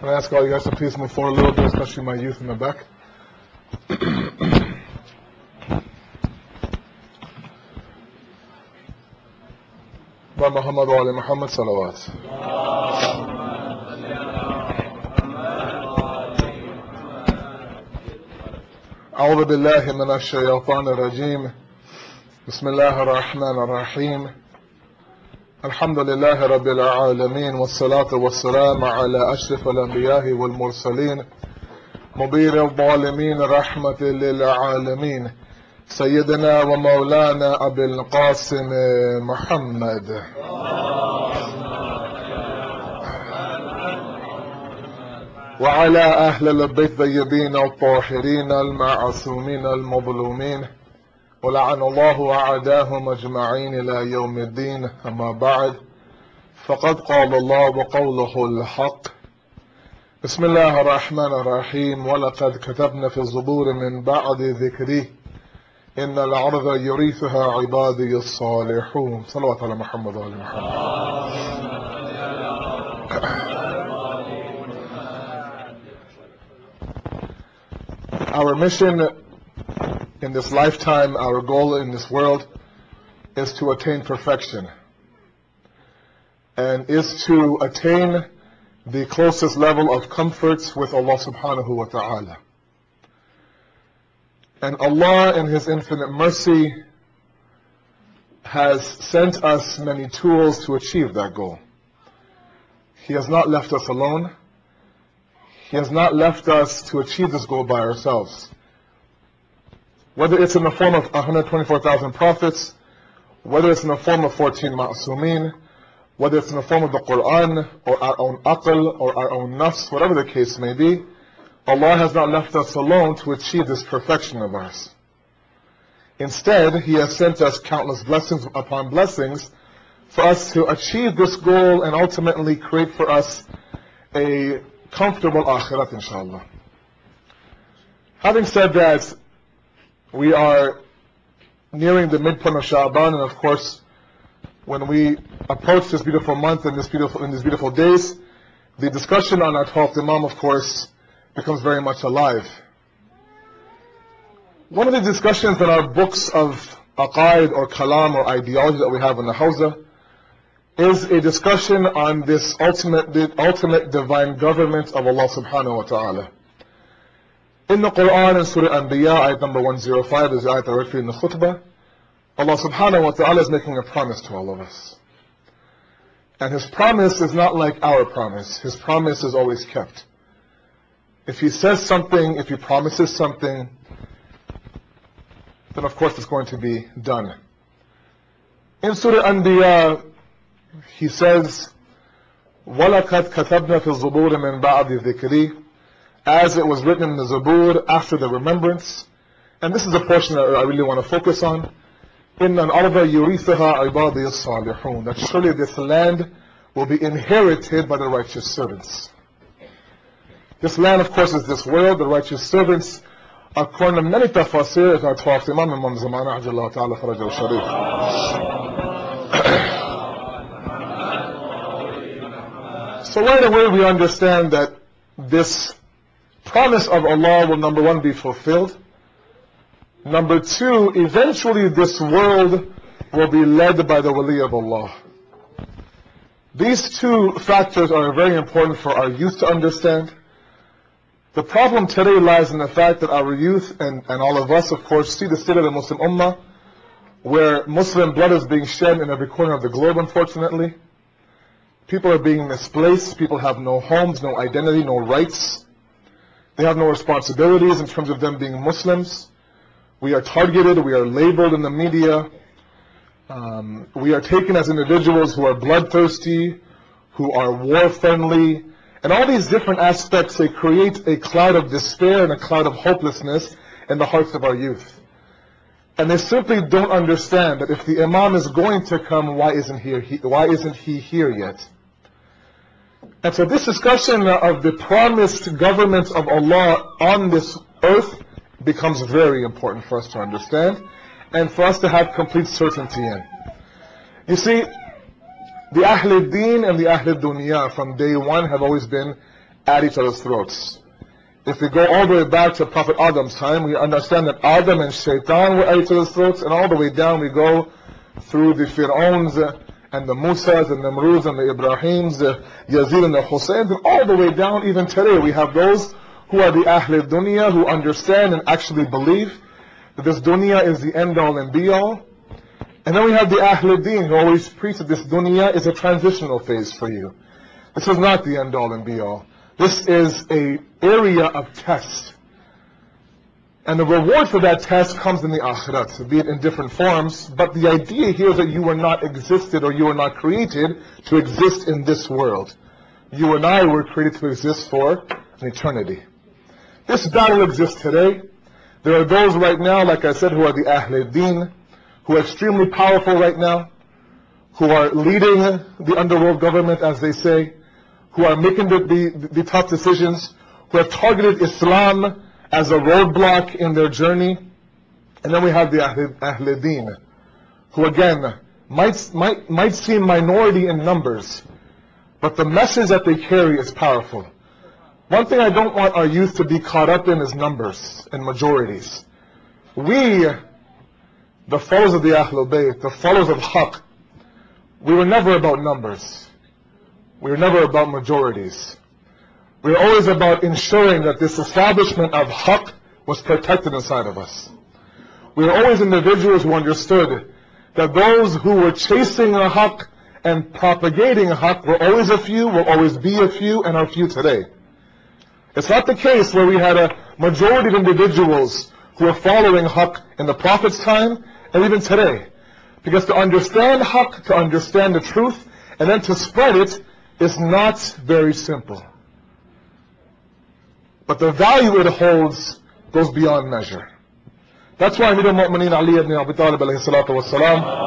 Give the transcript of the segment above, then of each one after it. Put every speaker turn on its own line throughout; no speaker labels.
Can I ask all you guys to please move forward a little bit, especially my youth in the back? By Muhammad wa ali Muhammad salawat. أعوذ بالله من الشيطان الرجيم بسم الله الرحمن الرحيم الحمد لله رب العالمين والصلاة والسلام على أشرف الأنبياء والمرسلين مبير الظالمين رحمة للعالمين سيدنا ومولانا أبي القاسم محمد وعلى أهل البيت الطيبين الطاهرين المعصومين المظلومين ولعن الله أعداهم أجمعين إلى يوم الدين. أما بعد، فقد قال الله وقوله الحق بسم الله الرحمن الرحيم ولقد كتبنا في الزبور من بعد ذكره إن الأرض يريثها عبادي الصالحون. صلوات على محمد وعلى محمد. Our mission in this lifetime, our goal in this world, is to attain perfection and is to attain the closest level of comfort with Allah subhanahu wa ta'ala. And Allah in His infinite mercy has sent us many tools to achieve that goal. He has not left us alone. He has not left us to achieve this goal by ourselves. Whether it's in the form of 124,000 prophets, whether it's in the form of 14 ma'asumeen, whether it's in the form of the Quran, or our own aql, or our own nafs, whatever the case may be, Allah has not left us alone to achieve this perfection of ours. Instead, He has sent us countless blessings upon blessings for us to achieve this goal and ultimately create for us a comfortable akhirat, inshallah. Having said that, we are nearing the midpoint of Sha'ban, and of course, when we approach this beautiful month and these beautiful days, the discussion on our 12th Imam, of course, becomes very much alive. One of the discussions in our books of aqaid or kalam or ideology that we have in the Hawza is a discussion on this ultimate divine government of Allah subhanahu wa ta'ala. In the Quran, in Surah Anbiya, ayat number 105, is the ayat I read for you in the khutbah, Allah subhanahu wa ta'ala is making a promise to all of us. And His promise is not like our promise. His promise is always kept. If He says something, if He promises something, then of course it's going to be done. In Surah Anbiya, He says, وَلَقَدْ كَتَبْنَا فِي الزُّبُورِ مِنْ بَعْدِ ذِكْرِي, as it was written in the Zabur after the remembrance. And this is a portion that I really want to focus on. إِنَّ الْأَرْضَ يُرِيثُهَا عِبَادِيَ الصَّالِحُونَ, that surely this land will be inherited by the righteous servants. This land, of course, is this world. The righteous servants, according to many tafasir, is our 12th Imam, Imam Zamana, Ajallahu Ta'ala Farajahu Sharif. So right away we understand that this promise of Allah will, number one, be fulfilled. Number two, eventually this world will be led by the wali of Allah. These two factors are very important for our youth to understand. The problem today lies in the fact that our youth and all of us, of course, see the state of the Muslim Ummah, where Muslim blood is being shed in every corner of the globe, unfortunately. People are being misplaced. People have no homes, no identity, no rights. They have no responsibilities in terms of them being Muslims. We are targeted. We are labeled in the media. We are taken as individuals who are bloodthirsty, who are war-friendly. And all these different aspects, they create a cloud of despair and a cloud of hopelessness in the hearts of our youth. And they simply don't understand that if the Imam is going to come, why isn't he here yet? And so this discussion of the promised government of Allah on this earth becomes very important for us to understand and for us to have complete certainty in. You see, the Ahl al-Din and the Ahl al-Dunya from day one have always been at each other's throats. If we go all the way back to Prophet Adam's time, we understand that Adam and Shaitan were at each other's throats, and all the way down we go through the Fir'auns and the Musas and the Namruds and the Ibrahims, the Yazid and the Husseins, and all the way down even today we have those who are the Ahl Dunya, who understand and actually believe that this dunya is the end all and be all. And then we have the Ahl Deen, who always preach that this dunya is a transitional phase for you. This is not the end all and be all. This is an area of test. And the reward for that test comes in the akhirat, be it in different forms. But the idea here is that you were not existed, or you were not created to exist in this world. You and I were created to exist for an eternity. This battle exists today. There are those right now, like I said, who are the Ahl Deen, who are extremely powerful right now, who are leading the underworld government, as they say, who are making the tough decisions, who have targeted Islam as a roadblock in their journey. And then we have the Ahl Deen, who again might seem minority in numbers, but the message that they carry is powerful. One thing I don't want our youth to be caught up in is numbers and majorities. We, the followers of the Ahlul Bayt, the followers of Haqq, we were never about numbers. We were never about majorities. We were always about ensuring that this establishment of Haqq was protected inside of us. We were always individuals who understood that those who were chasing the Haqq and propagating Haqq were always a few, will always be a few, and are few today. It's not the case where we had a majority of individuals who were following Haqq in the Prophet's time, and even today. Because to understand Haqq, to understand the truth, and then to spread it, is not very simple. But the value it holds goes beyond measure. That's why Amir al-Mu'mineen Ali ibn Abi Talib alayhi salatu wassalam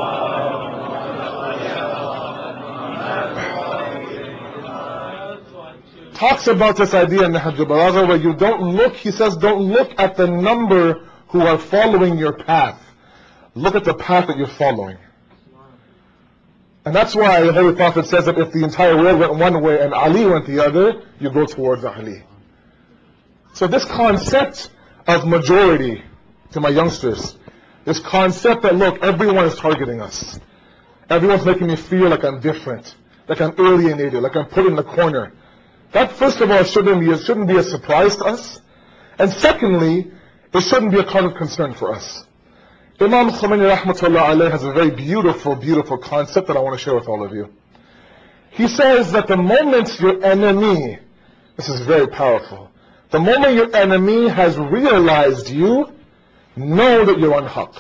talks about this idea in Nahj al-Balagha, where you don't look, he says, don't look at the number who are following your path. Look at the path that you're following. And that's why the Holy Prophet says that if the entire world went one way and Ali went the other, you go towards Ali. So this concept of majority, to my youngsters, this concept that, look, everyone is targeting us. Everyone's making me feel like I'm different, like I'm alienated, like I'm put in the corner. That, first of all, shouldn't be a surprise to us. And secondly, it shouldn't be a cause of concern for us. Imam Khomeini rahmatullah alayh has a very beautiful, beautiful concept that I want to share with all of you. He says that the moment your enemy, this is very powerful, the moment your enemy has realized you, know that you're on Haqq.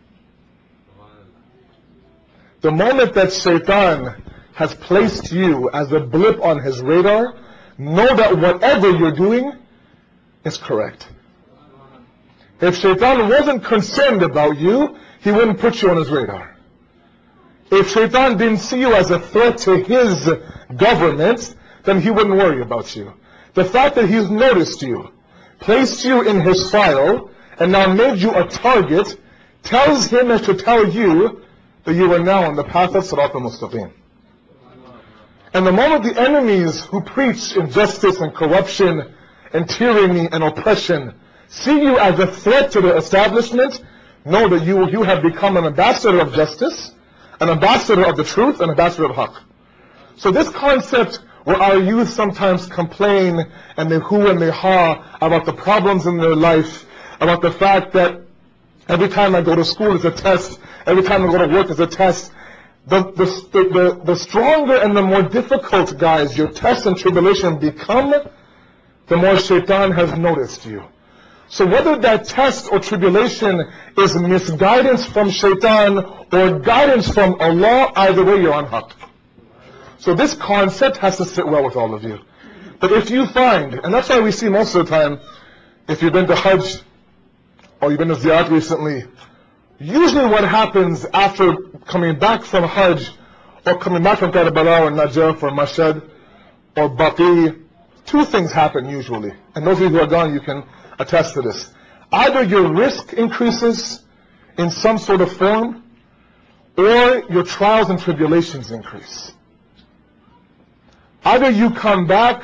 The moment that Shaitan has placed you as a blip on his radar, know that whatever you're doing is correct. If Shaitan wasn't concerned about you, he wouldn't put you on his radar. If Shaitan didn't see you as a threat to his government, then he wouldn't worry about you. The fact that he's noticed you, placed you in his file, and now made you a target, tells him as to tell you that you are now on the path of Sirat al-Mustaqim. And the moment the enemies who preach injustice and corruption and tyranny and oppression see you as a threat to the establishment, know that you have become an ambassador of justice, an ambassador of the truth, an ambassador of Haqq. So this concept where our youth sometimes complain and they hoo and they ha about the problems in their life, about the fact that every time I go to school is a test, every time I go to work is a test. The stronger and the more difficult, guys, your tests and tribulation become, the more Shaitan has noticed you. So whether that test or tribulation is misguidance from Shaitan or guidance from Allah, either way you're on Haqq. So this concept has to sit well with all of you. But if you find, and that's why we see most of the time, if you've been to Hajj or you've been to Ziyarat recently, usually what happens after coming back from Hajj or coming back from Karbala or Najaf or Mashhad or Baqi, two things happen usually. And those of you who are gone, you can attest to this. Either your risk increases in some sort of form, or your trials and tribulations increase. Either you come back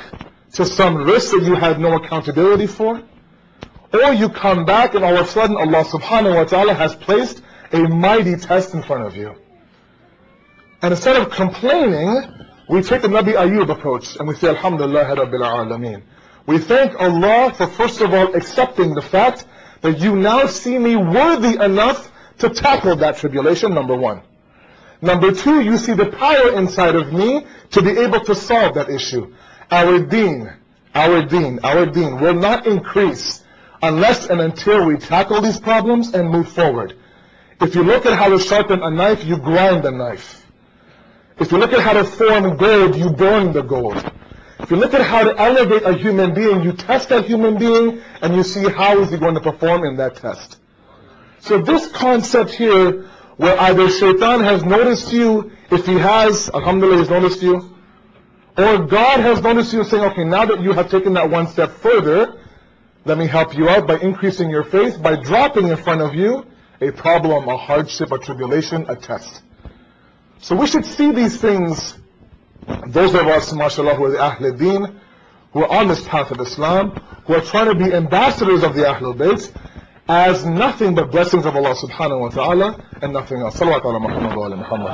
to some risk that you had no accountability for, or you come back and all of a sudden Allah subhanahu wa ta'ala has placed a mighty test in front of you. And instead of complaining, we take the Nabi Ayyub approach and we say, Alhamdulillah Rabbil Alameen. We thank Allah for first of all accepting the fact that you now see me worthy enough to tackle that tribulation, number one. Number two, you see the power inside of me to be able to solve that issue. Our deen will not increase unless and until we tackle these problems and move forward. If you look at how to sharpen a knife, you grind the knife. If you look at how to form gold, you burn the gold. If you look at how to elevate a human being, you test that human being and you see how is he going to perform in that test. So this concept here, where either Shaitan has noticed you, if he has, Alhamdulillah, he's noticed you, or God has noticed you saying, okay, now that you have taken that one step further, let me help you out by increasing your faith, by dropping in front of you a problem, a hardship, a tribulation, a test. So we should see these things, those of us, mashallah, who are the Ahl Deen, who are on this path of Islam, who are trying to be ambassadors of the Ahlul Bayt, as nothing but blessings of Allah subhanahu wa ta'ala and nothing else. Salawat ala Muhammad wa ala Muhammad.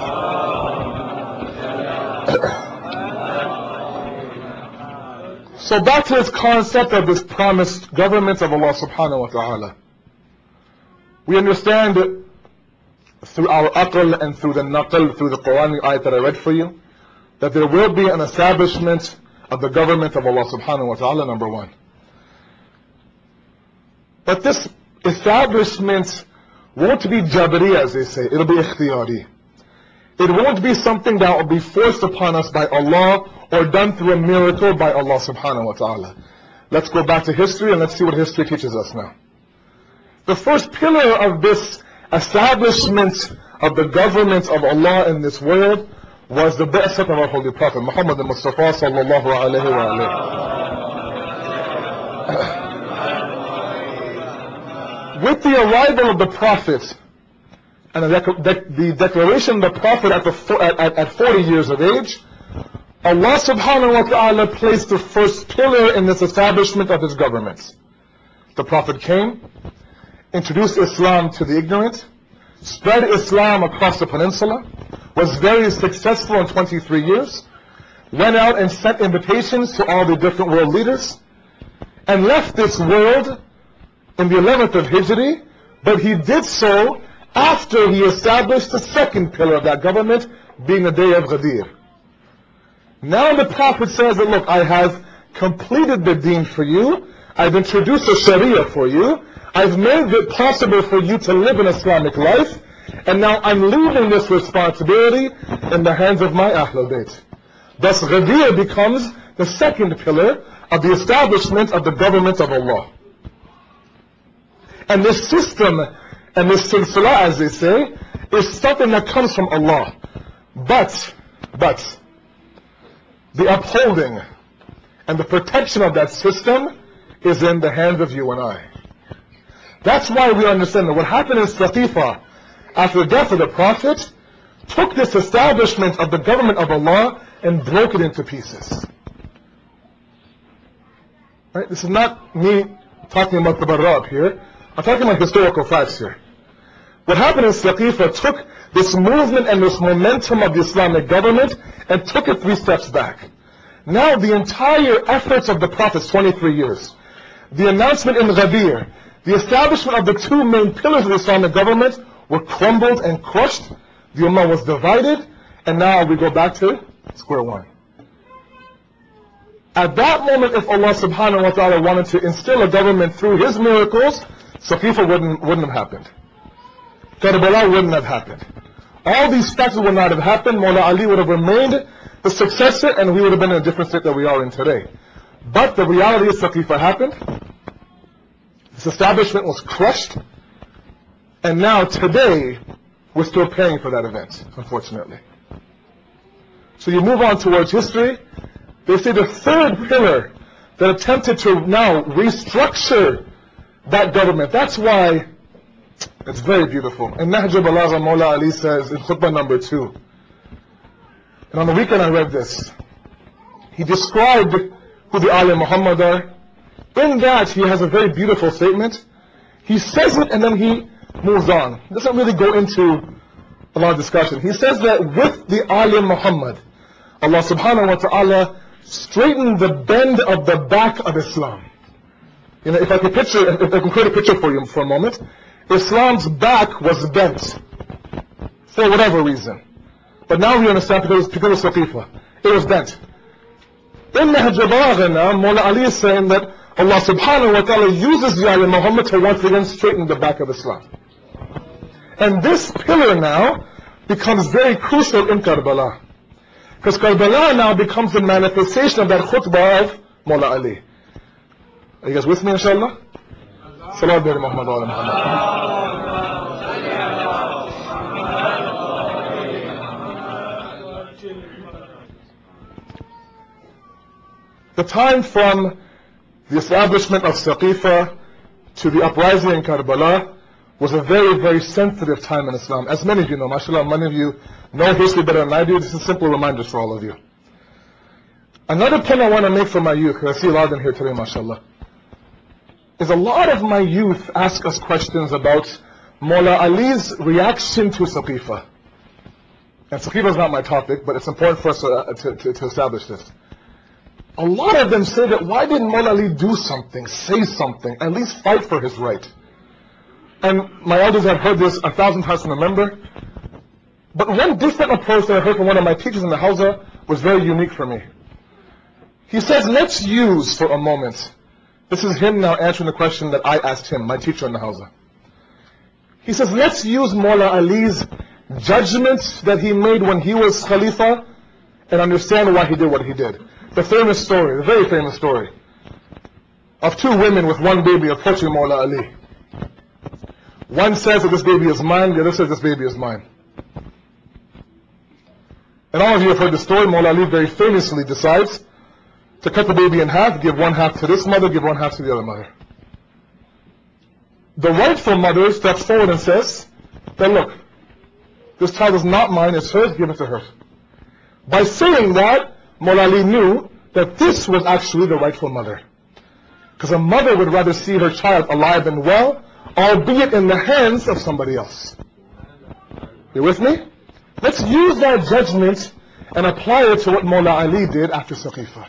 So back to this concept of this promised government of Allah subhanahu wa ta'ala. We understand through our aql and through the naql, through the Quranic ayat that I read for you, that there will be an establishment of the government of Allah subhanahu wa ta'ala, number one. But this establishment won't be jabri, as they say. It'll be ikhtiyari. It won't be something that will be forced upon us by Allah or done through a miracle by Allah subhanahu wa ta'ala. Let's go back to history and let's see what history teaches us now. The first pillar of this establishment of the government of Allah in this world was the Ba'sat of our Holy Prophet Muhammad al-Mustafa sallallahu alayhi wa alayhi. With the arrival of the Prophet and the declaration of the Prophet at 40 years of age, Allah subhanahu wa ta'ala placed the first pillar in this establishment of His government. The Prophet came, introduced Islam to the ignorant, spread Islam across the peninsula, was very successful in 23 years, went out and sent invitations to all the different world leaders, and left this world in the 11th of Hijri, but he did so after he established the second pillar of that government, being the day of Ghadir. Now the Prophet says that, look, I have completed the deen for you, I've introduced a Sharia for you, I've made it possible for you to live an Islamic life, and now I'm leaving this responsibility in the hands of my Ahlul Bayt. Thus Ghadir becomes the second pillar of the establishment of the government of Allah. And this system and this silsila, as they say, is something that comes from Allah. But the upholding and the protection of that system is in the hands of you and I. That's why we understand that what happened in Saqifa after the death of the Prophet took this establishment of the government of Allah and broke it into pieces. Right? This is not me talking about the Barab here. I'm talking about historical facts here. What happened in Saqifa took this movement and this momentum of the Islamic government and took it 3 steps back. Now the entire efforts of the Prophet's 23 years, the announcement in Ghadir, the establishment of the 2 main pillars of the Islamic government were crumbled and crushed. The Ummah was divided, and now we go back to square one. At that moment, if Allah subhanahu wa ta'ala wanted to instill a government through His miracles, Saqifa wouldn't have happened. Karbala wouldn't have happened. All these factors would not have happened. Mawla Ali would have remained the successor, and we would have been in a different state that we are in today. But the reality is Saqifa happened. This establishment was crushed. And now, today, we're still paying for that event, unfortunately. So you move on towards history. They say the third pillar that attempted to now restructure that government. That's why it's very beautiful. In Nahj al-Balagha, Mawla Ali says in khutbah number 2, and on the weekend I read this, he described who the Ali Muhammad are. In that, he has a very beautiful statement. He says it and then he moves on. He doesn't really go into a lot of discussion. He says that with the Ali Muhammad, Allah subhanahu wa ta'ala straightened the bend of the back of Islam. You know, if I can create a picture for you for a moment, Islam's back was bent for whatever reason. But now we understand because of Saqifa. It was bent. In Nahj al-Balagha now, Mawla Ali is saying that Allah subhanahu wa ta'ala uses the Ali Muhammad to once again straighten the back of Islam. And this pillar now becomes very crucial in Karbala. Because Karbala now becomes the manifestation of that khutbah of Mawla Ali. Are you guys with me, inshallah? Salawat bi Muhammad wa ala Muhammad. The time from the establishment of Saqifa to the uprising in Karbala was a very, very sensitive time in Islam. As many of you know, mashallah, many of you know history better than I do. This is simple reminders for all of you. Another point I want to make for my youth, because I see a lot of them here today, mashallah, is a lot of my youth ask us questions about Mawla Ali's reaction to Saqifa. And Saqifa is not my topic, but it's important for us to establish this. A lot of them say that why didn't Mawla Ali do something, say something, at least fight for his right? And my elders have heard this 1,000 times from a member. But one different approach that I heard from one of my teachers in the Hawza was very unique for me. He says, let's use for a moment, this is him now answering the question that I asked him, my teacher in the Hawza. He says, let's use Mawla Ali's judgment that he made when he was Khalifa and understand why he did what he did. The famous story, the very famous story of two women with one baby approaching Mawla Ali. One says that this baby is mine, the other says this baby is mine. And all of you have heard the story. Mawla Ali very famously decides to cut the baby in half, give one half to this mother, give one half to the other mother. The rightful mother steps forward and says, that look, this child is not mine, it's hers, give it to her. By saying that, Mawla Ali knew that this was actually the rightful mother. Because a mother would rather see her child alive and well, albeit in the hands of somebody else. You with me? Let's use that judgment and apply it to what Mawla Ali did after Saqifa.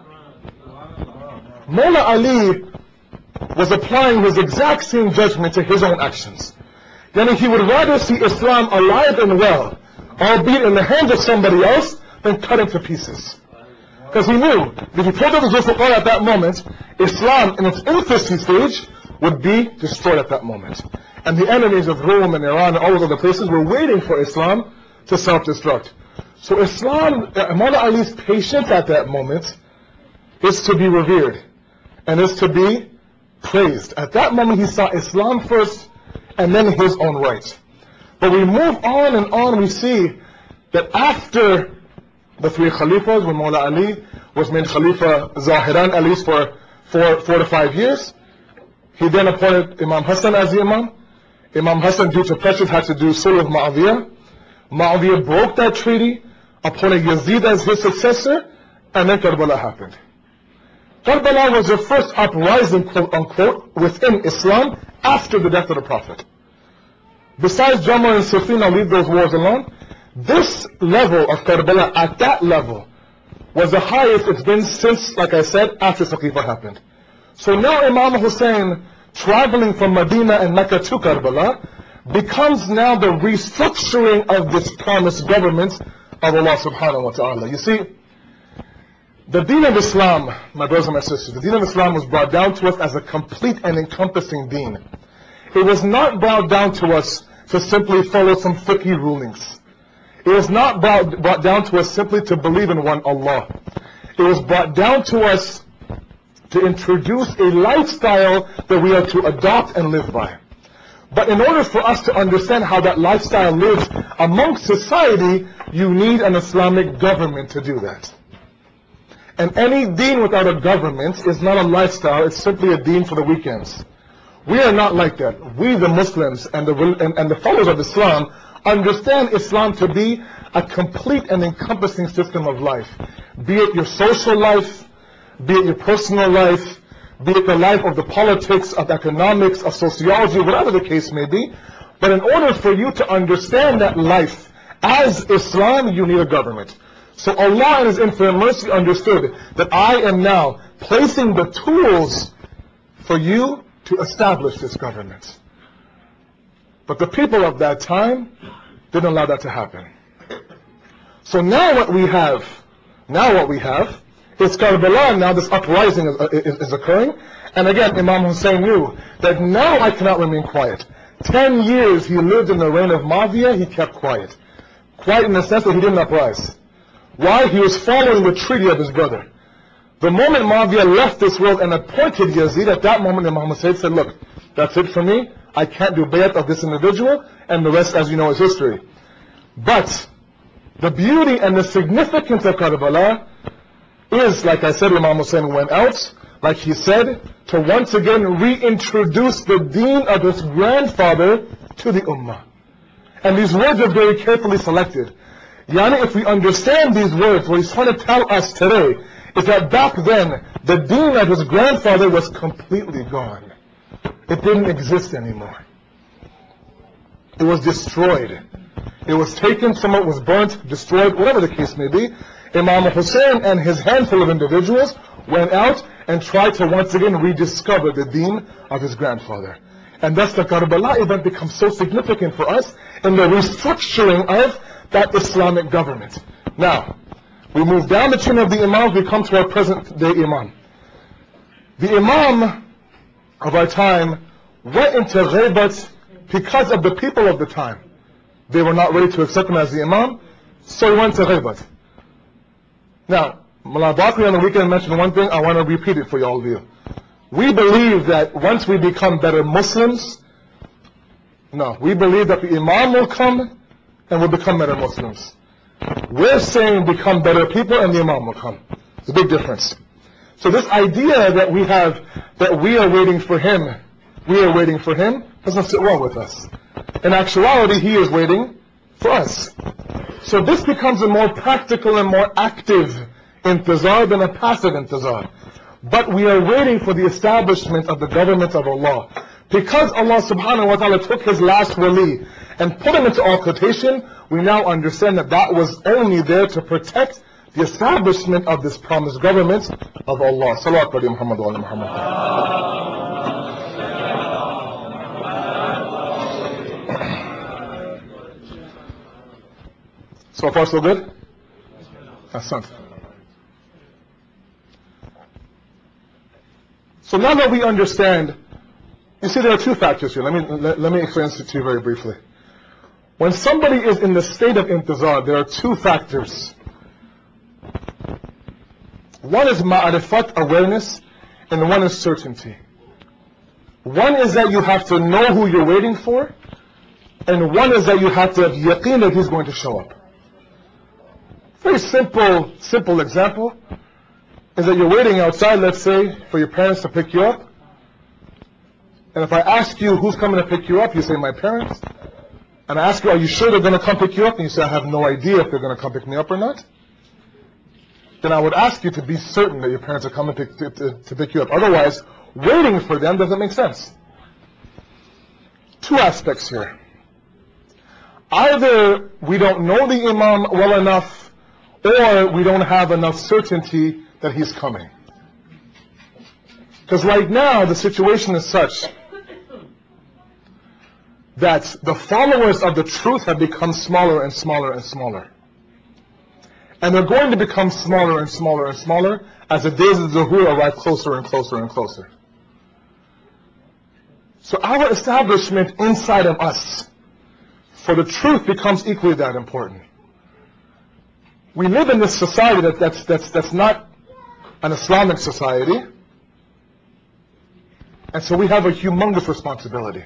Mawla Ali was applying his exact same judgment to his own actions. Yani he would rather see Islam alive and well, albeit in the hands of somebody else, than cut into pieces. Because he knew that if he pulled up his Zulfiqar at that moment, Islam in its infancy stage would be destroyed at that moment. And the enemies of Rome and Iran and all those other places were waiting for Islam to self-destruct. So Islam, Mawla Ali's patience at that moment is to be revered and is to be praised. At that moment he saw Islam first and then his own right. But we move on and on, we see that after the three Khalifas, when Mawla Ali was made Khalifa Zahiran at least for 4 to 5 years, he then appointed Imam Hassan as the Imam. Imam Hassan, due to pressures, had to do Sulh of Muawiyah. Muawiyah broke that treaty, appointed Yazid as his successor, and then Karbala happened. Karbala was the first uprising, quote unquote, within Islam after the death of the Prophet. Besides Jamal and Siffin, I'll leave those wars alone. This level of Karbala, at that level, was the highest it's been since, like I said, after Saqifa happened. So now Imam Hussein, traveling from Medina and Mecca to Karbala, becomes now the restructuring of this promised government of Allah subhanahu wa ta'ala. You see, the deen of Islam, my brothers and my sisters, the deen of Islam was brought down to us as a complete and encompassing deen. It was not brought down to us to simply follow some fiqhi rulings. It was not brought down to us simply to believe in one Allah. It was brought down to us to introduce a lifestyle that we are to adopt and live by. But in order for us to understand how that lifestyle lives amongst society, you need an Islamic government to do that. And any deen without a government is not a lifestyle, it's simply a deen for the weekends. We are not like that. We, the Muslims and the followers of Islam, understand Islam to be a complete and encompassing system of life. Be it your social life, be it your personal life, be it the life of the politics, of economics, of sociology, whatever the case may be. But in order for you to understand that life as Islam, you need a government. So Allah in His infinite mercy understood that I am now placing the tools for you to establish this government. But the people of that time didn't allow that to happen. So now what we have is Karbala. Now this uprising is occurring. And again, Imam Hussein knew that now I cannot remain quiet. 10 years he lived in the reign of Muawiyah, he kept quiet. Quiet in the sense that he didn't uprise. Why? He was following the treaty of his brother. The moment Muawiyah left this world and appointed Yazid, at that moment Imam Hussein said, look, that's it for me. I can't do bayat of this individual, and the rest, as you know, is history. But the beauty and the significance of Karbala is, like I said, Imam Hussein went out, like he said, to once again reintroduce the deen of his grandfather to the ummah. And these words are very carefully selected. Yani, if we understand these words, what he's trying to tell us today is that back then, the deen of his grandfather was completely gone. It didn't exist anymore. It was destroyed. It was taken, some of it was burnt, destroyed, whatever the case may be. Imam Hussein and his handful of individuals went out and tried to once again rediscover the deen of his grandfather. And thus the Karbala event becomes so significant for us in the restructuring of that Islamic government. Now, we move down the chain of the Imams, we come to our present day Imam. The Imam of our time went into ghaybat because of the people of the time. They were not ready to accept him as the Imam, so he went to ghaybat. Now, Mullah Bakri on the weekend mentioned one thing, I want to repeat it for all of you. We believe that once we become better Muslims, we believe that the Imam will come and we'll become better Muslims. We're saying become better people and the Imam will come. It's a big difference. So this idea that we have, that we are waiting for him, doesn't sit well with us. In actuality, he is waiting for us. So this becomes a more practical and more active intizar than a passive intizar. But we are waiting for the establishment of the government of Allah. Because Allah subhanahu wa ta'ala took his last wali and put him into occultation, we now understand that that was only there to protect the establishment of this promised government of Allah. Salawat ala Muhammad wa ala Muhammad. So far so good? Ahsant. So now that we understand, you see there are two factors here. Let me explain this to you very briefly. When somebody is in the state of intizar, there are two factors. One is ma'arifat, awareness, and one is certainty. One is that you have to know who you're waiting for, and one is that you have to have yaqeen that he's going to show up. Very simple example is that you're waiting outside, let's say, for your parents to pick you up. And if I ask you who's coming to pick you up, you say, my parents. And I ask you, are you sure they're going to come pick you up? And you say, I have no idea if they're going to come pick me up or not. Then I would ask you to be certain that your parents are coming to pick you up. Otherwise, waiting for them doesn't make sense. Two aspects here. Either we don't know the Imam well enough, or we don't have enough certainty that he's coming. Because right now, the situation is such that the followers of the truth have become smaller and smaller and smaller. And they're going to become smaller and smaller and smaller as the days of Zuhur arrive closer and closer and closer. So our establishment inside of us for the truth becomes equally that important. We live in this society that's not an Islamic society, and so we have a humongous responsibility.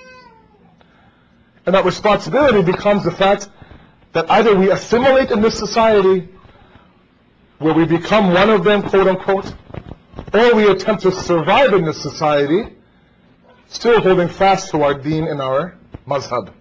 And that responsibility becomes the fact that either we assimilate in this society, where we become one of them, quote unquote, or we attempt to survive in this society, still holding fast to our deen and our mazhab.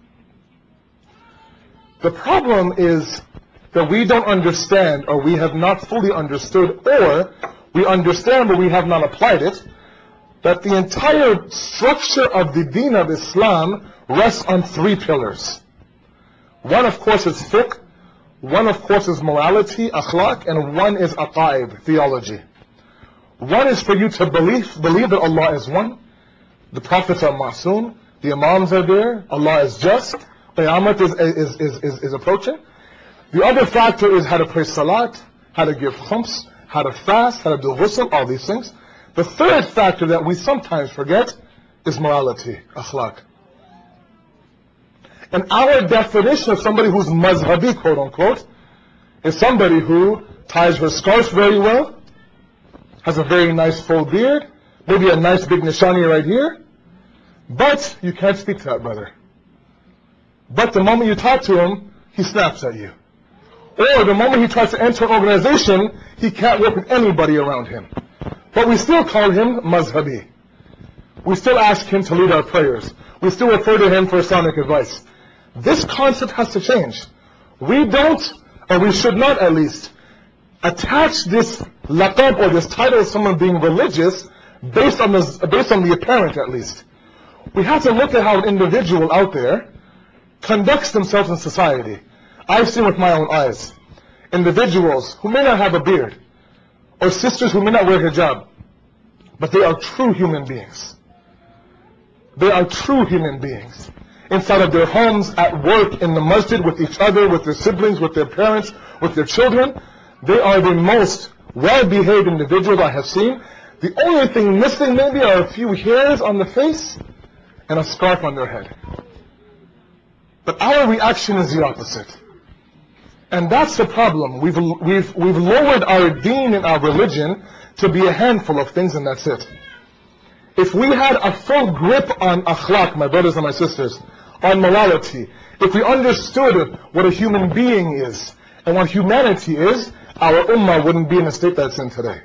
The problem is that we don't understand, or we have not fully understood, or we understand, but we have not applied it, that the entire structure of the deen of Islam rests on 3 pillars. One, of course, is fiqh, one, of course, is morality, akhlaq, and one is aqaid, theology. One is for you to believe that Allah is one, the prophets are ma'soom, the imams are there, Allah is just, Qiyamah is approaching. The other factor is how to pray salat, how to give khums, how to fast, how to do ghusl, all these things. The third factor that we sometimes forget is morality, akhlaq. And our definition of somebody who's mazhabi, quote unquote, is somebody who ties her scarf very well, has a very nice full beard, maybe a nice big nishani right here, but you can't speak to that brother. But the moment you talk to him, he snaps at you. Or the moment he tries to enter an organization, he can't work with anybody around him. But we still call him mazhabi. We still ask him to lead our prayers. We still refer to him for Islamic advice. This concept has to change. We don't, or we should not at least, attach this laqab or this title of someone being religious based on the apparent at least. We have to look at how an individual out there conducts themselves in society. I've seen with my own eyes individuals who may not have a beard, or sisters who may not wear hijab, but they are true human beings. They are true human beings. Inside of their homes, at work, in the masjid, with each other, with their siblings, with their parents, with their children, they are the most well-behaved individuals I have seen. The only thing missing maybe are a few hairs on the face and a scarf on their head. But our reaction is the opposite. And that's the problem. We've lowered our deen and our religion to be a handful of things, and that's it. If we had a full grip on akhlaq, my brothers and my sisters, on morality, if we understood what a human being is and what humanity is, our ummah wouldn't be in the state that it's in today.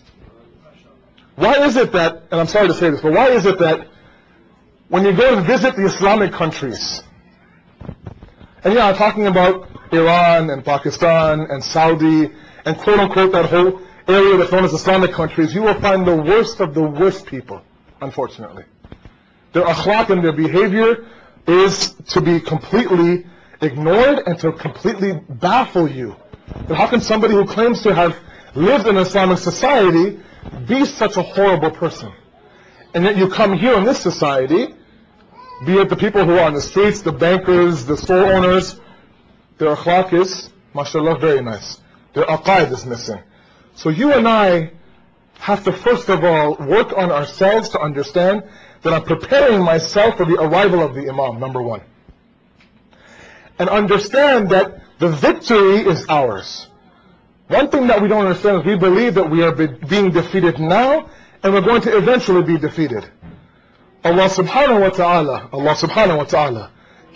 Why is it that, and I'm sorry to say this, but why is it that when you go and visit the Islamic countries, and yeah, I'm talking about Iran and Pakistan and Saudi and quote unquote that whole area that's known as Islamic countries, you will find the worst of the worst people, unfortunately. Their akhlaq and their behavior is to be completely ignored and to completely baffle you. But how can somebody who claims to have lived in Islamic society be such a horrible person? And yet you come here in this society, be it the people who are on the streets, the bankers, the store owners, their akhlaq is, mashallah, very nice. Their aqaid is missing. So you and I have to first of all work on ourselves to understand that I'm preparing myself for the arrival of the Imam, number one. And understand that the victory is ours. One thing that we don't understand is we believe that we are being defeated now and we're going to eventually be defeated. Allah subhanahu wa ta'ala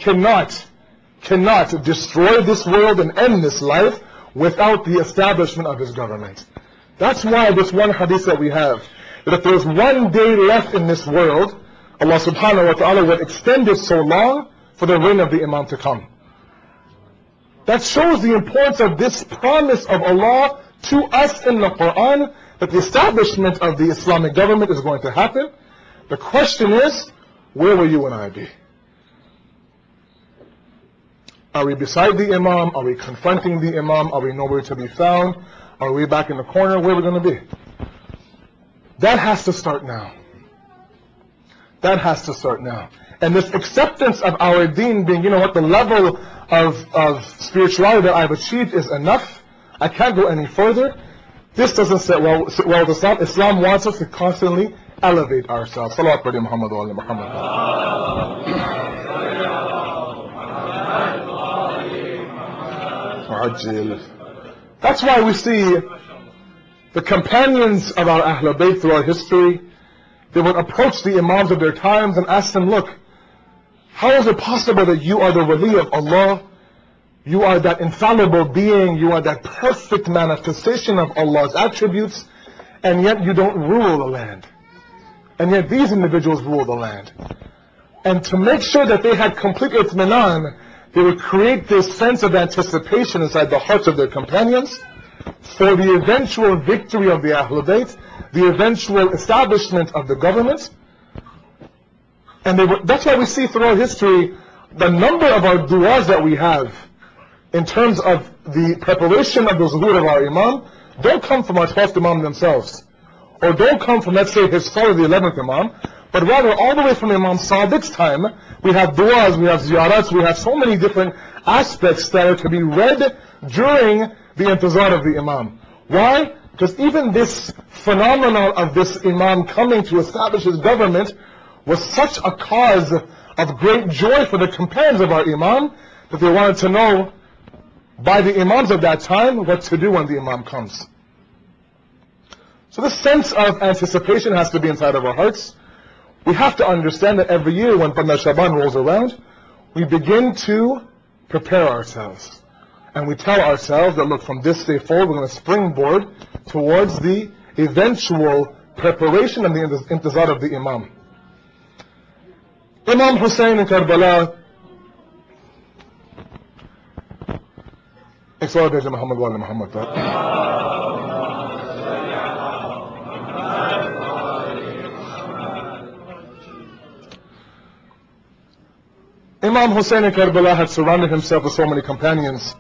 cannot destroy this world and end this life without the establishment of His government. That's why this one hadith that we have, that if there's one day left in this world, Allah subhanahu wa ta'ala will extend it so long for the reign of the Imam to come. That shows the importance of this promise of Allah to us in the Quran, that the establishment of the Islamic government is going to happen. The question is, where will you and I be? Are we beside the Imam? Are we confronting the Imam? Are we nowhere to be found? Are we back in the corner? Where are we going to be? That has to start now. That has to start now. And this acceptance of our deen being, you know what, the level of spirituality that I've achieved is enough. I can't go any further. This doesn't sit well with Islam. Islam wants us to constantly elevate ourselves. Salawat Brother Muhammad wa ala Muhammad. That's why we see the companions of our Ahlul Bayt throughout history, they would approach the Imams of their times and ask them, look, how is it possible that you are the wali of Allah? You are that infallible being, you are that perfect manifestation of Allah's attributes, and yet you don't rule the land. And yet these individuals rule the land. And to make sure that they had complete itminan, they would create this sense of anticipation inside the hearts of their companions, for the eventual victory of the Ahlul Bayt, the eventual establishment of the government. And that's why we see throughout history the number of our du'as that we have in terms of the preparation of the zuhur of our Imam don't come from our 12th Imam themselves, or don't come from, let's say, his father, the 11th Imam, but rather all the way from Imam Sadiq's time. We have du'as, we have ziyarats, we have so many different aspects that are to be read during the intizar of the Imam. Why? Because even this phenomenon of this Imam coming to establish his government was such a cause of great joy for the companions of our Imam that they wanted to know by the Imams of that time what to do when the Imam comes. So this sense of anticipation has to be inside of our hearts. We have to understand that every year when Pandar Shaban rolls around, we begin to prepare ourselves. And we tell ourselves that, look, from this day forward, we're going to springboard towards the eventual preparation and the intizar of the Imam. Imam Hussein in Karbala, Muhammad wa Muhammad. Imam Hussein in Karbala had surrounded himself with so many companions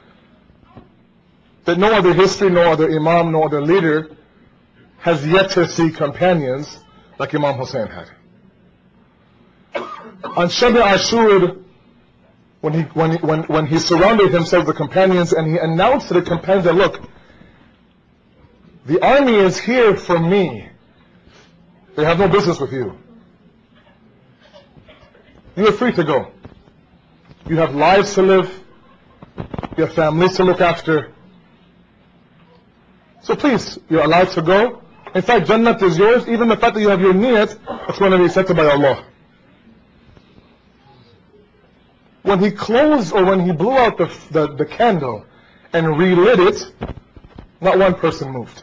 that no other history, no other Imam, no other leader has yet to see companions like Imam Hussein had. On Shab Ashur, when he surrounded himself with the companions and he announced to the companions that, look, the army is here for me. They have no business with you. You are free to go. You have lives to live. You have families to look after. So please, you're allowed to go. In fact, Jannat is yours. Even the fact that you have your niyat, it's going to be accepted by Allah. When he closed, or when he blew out the candle and relit it, not one person moved.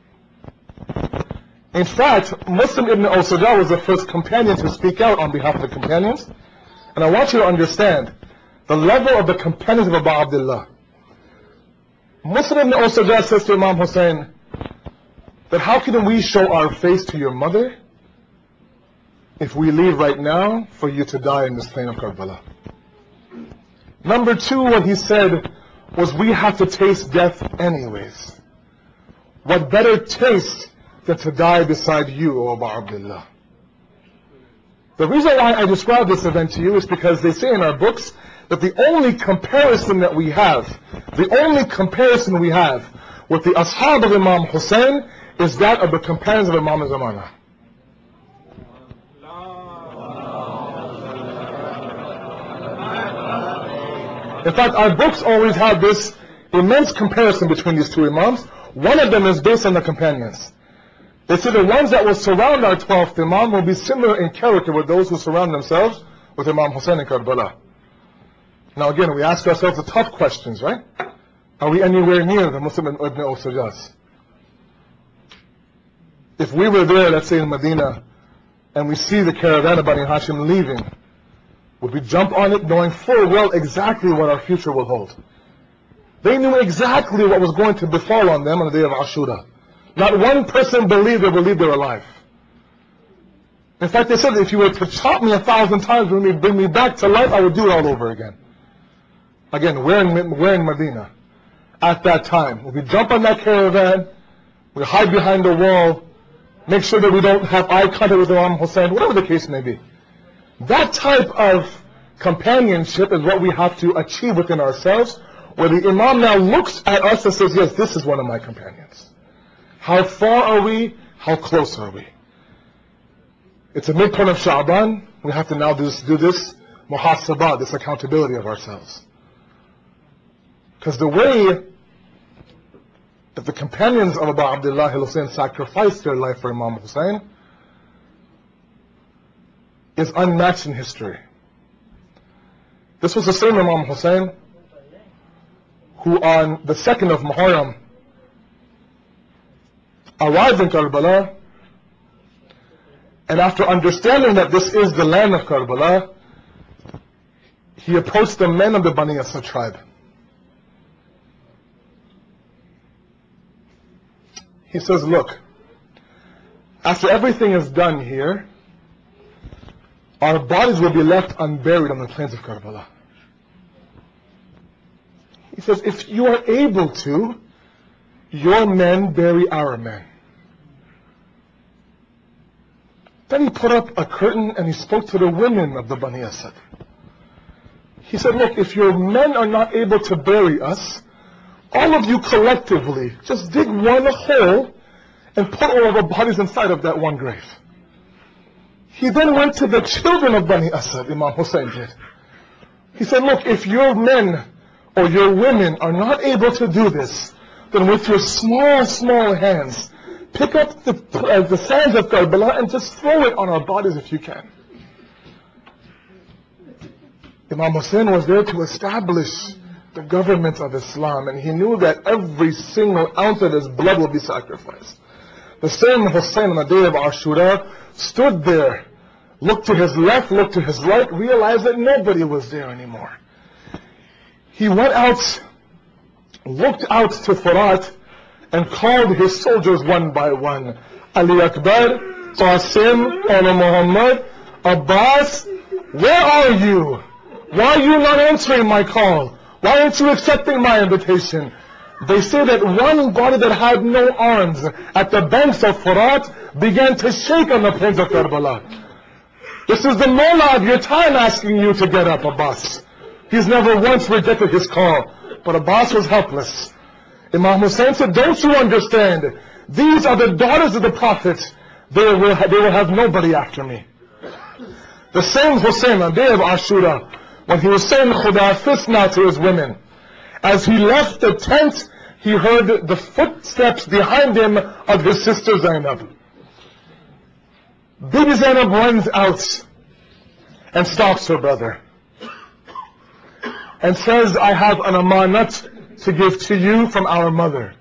In fact, Muslim ibn al-Sajjah was the first companion to speak out on behalf of the companions. And I want you to understand the level of the companions of Abu Abdullah. Muslim ibn al-Sajjah says to Imam Hussein that how can we show our face to your mother if we leave right now for you to die in this plain of Karbala? Number two, what he said was, we have to taste death anyways. What better taste than to die beside you, O Abu Abdullah? The reason why I describe this event to you is because they say in our books that the only comparison that we have, the only comparison we have with the ashab of Imam Hussein is that of the companions of Imam Zamana. In fact, our books always have this immense comparison between these two Imams. One of them is based on the companions. They say the ones that will surround our 12th Imam will be similar in character with those who surround themselves with Imam Hussein in Karbala. Now again, we ask ourselves the tough questions, right? Are we anywhere near the Muslim ibn al-Sajjah? If we were there, let's say in Medina, and we see the caravan of Bani Hashim leaving, would we jump on it knowing full well exactly what our future will hold? They knew exactly what was going to befall on them on the day of Ashura. Not one person believed or believed they're alive. In fact, they said that if you were to chop me 1,000 times, bring me back to life, I would do it all over again. Again, we're in Medina at that time. If we jump on that caravan, we hide behind the wall, make sure that we don't have eye contact with Imam Hussein, whatever the case may be. That type of companionship is what we have to achieve within ourselves, where the Imam now looks at us and says, yes, this is one of my companions. How far are we? How close are we? It's a midpoint of Sha'ban. We have to now do this muhasabah, this accountability of ourselves. Because the way that the companions of Abu Abdullah Hussein sacrificed their life for Imam Hussein is unmatched in history. This was the same Imam Hussein who on the 2nd of Muharram arrived in Karbala, and after understanding that this is the land of Karbala, he approached the men of the Bani Asad tribe. He says, look, after everything is done here, our bodies will be left unburied on the plains of Karbala. He says, if you are able to, your men bury our men. Then he put up a curtain and he spoke to the women of the Bani Asad. He said, look, if your men are not able to bury us, all of you collectively, just dig one hole and put all of our bodies inside of that one grave. He then went to the children of Bani Asad, Imam Hussein did. He said, look, if your men or your women are not able to do this, then with your small, small hands, pick up the sands of Karbala and just throw it on our bodies if you can. Imam Hussein was there to establish the government of Islam, and he knew that every single ounce of his blood would be sacrificed. The same Hussein on the day of Ashura stood there, looked to his left, looked to his right, realized that nobody was there anymore. He went out, looked out to Furat, and called his soldiers one by one. Ali Akbar, Qasim, Ala Muhammad, Abbas, where are you? Why are you not answering my call? Why aren't you accepting my invitation? They say that one body that had no arms at the banks of Furat began to shake on the plains of Karbala. This is the Mullah of your time asking you to get up, Abbas. He's never once rejected his call, but Abbas was helpless. Imam Hussein said, don't you understand? These are the daughters of the Prophet. They will have nobody after me. The same Hussein on the day of Ashura, when he was saying Khuda Fisna to his women, as he left the tent, he heard the footsteps behind him of his sister Zainab. Bibi Zainab runs out and stops her brother and says, I have an amanat to give to you from our mother.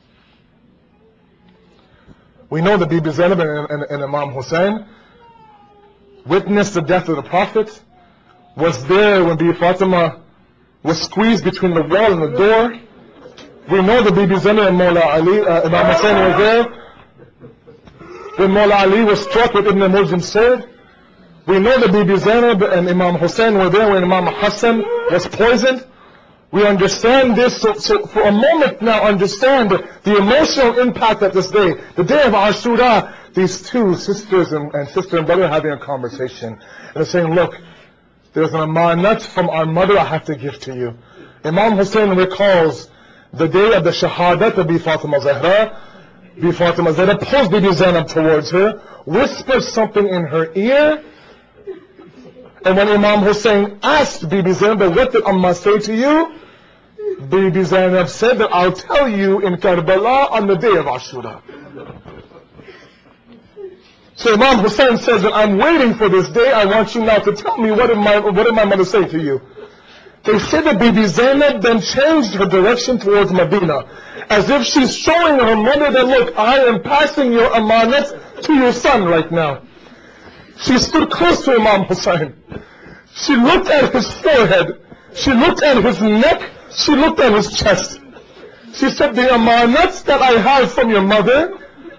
We know that Bibi Zainab and Imam Hussein witnessed the death of the Prophet, was there when Bibi Fatima was squeezed between the wall and the door. We know that Bibi Zainab and Mawla Ali, Imam Hussein were there when Mawla Ali was struck with Ibn Muljam's sword. We know that Bibi Zainab and Imam Hussein were there when Imam Hassan was poisoned. We understand this, so for a moment now understand the emotional impact of this day. The day of Ashura, these two sisters and sister and brother having a conversation. And they're saying, look, there's an amanat from our mother I have to give to you. Imam Hussein recalls the day of the shahadat of Bibi Fatima Zahra. Bibi Fatima Zahra pulls Bibi Zainab towards her, whispers something in her ear. And when Imam Hussein asked Bibi Zainab, what did Amma say to you? Bibi Zainab said that I'll tell you in Karbala on the day of Ashura. So Imam Hussein says that I'm waiting for this day. I want you now to tell me what did my mother say to you. They said that Bibi Zainab then changed her direction towards Medina, as if she's showing her mother that, look, I am passing your amanat to your son right now. She stood close to Imam Hussein. She looked at his forehead. She looked at his neck. She looked at his chest. She said, the amanat that I have from your mother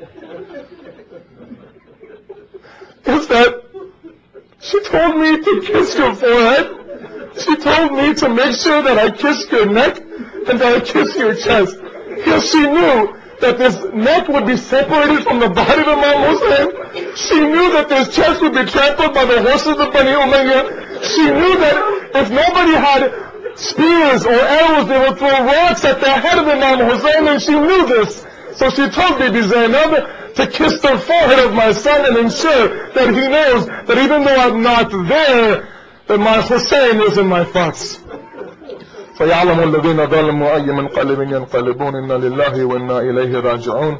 is that she told me to kiss your forehead. She told me to make sure that I kiss your neck and that I kiss your chest. Because she knew that this neck would be separated from the body of Imam Hussein. She knew that this chest would be trampled by the horses of Bani Umayyah. She knew that if nobody had spears or arrows, they would throw rocks at the head of Imam Hussein, and she knew this. So she told Bibi Zainab to kiss the forehead of my son and ensure that he knows that even though I'm not there, that my Hussein is in my thoughts. فَيَعْلَمُ الَّذِينَ ظَلَمُوا أَيَّ مَنْقَلِبٍ يَنْقَلِبُونَ إِنَّا لِلَّهِ وَإِنَّا إِلَيْهِ رَاجِعُونَ.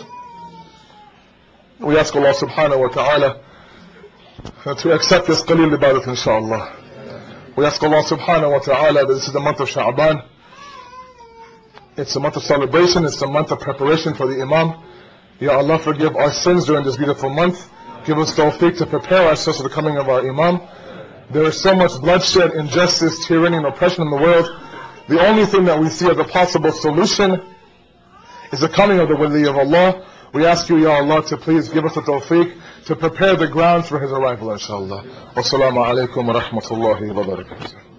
We ask Allah subhanahu wa ta'ala to accept this qaleel ibadat inshaAllah. We ask Allah subhanahu wa ta'ala that this is the month of Sha'ban. It's a month of celebration, it's a month of preparation for the Imam. Ya Allah, forgive our sins during this beautiful month. Give us tawfiq to prepare ourselves for the coming of our Imam. There is so much bloodshed, injustice, tyranny, and oppression in the world. The only thing that we see as a possible solution is the coming of the Wali of Allah. We ask you, Ya Allah, to please give us the tawfiq to prepare the grounds for his arrival, inshallah. Wassalamu alaikum wa rahmatullahi wa barakatuh.